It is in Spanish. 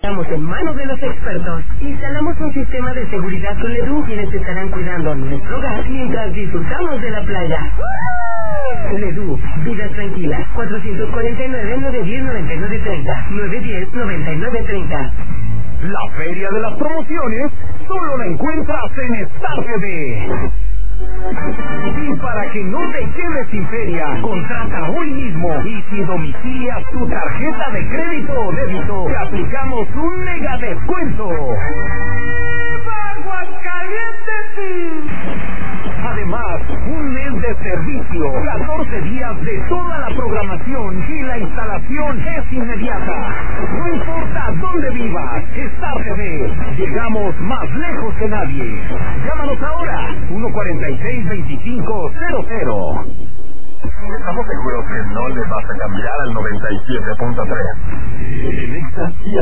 Estamos en manos de los expertos. Instalamos un sistema de seguridad con Ledoux, quienes estarán cuidando nuestro hogar mientras disfrutamos de la playa. Ledoux, vidas tranquilas. 449-910-9930. 910-9930. La feria de las promociones solo la encuentras en Star TV. Y para que no te quedes sin feria, contrata hoy mismo y si domicilias tu tarjeta de crédito o débito, te aplicamos un mega descuento. ¡Aguascalientes! Además, un mes de servicio, 14 días de toda la programación y la instalación es inmediata. No importa dónde vivas, Star TV, llegamos más lejos que nadie. Llámanos ahora, 146-2500. Estamos seguros que no le vas a cambiar al 97.3. En Exa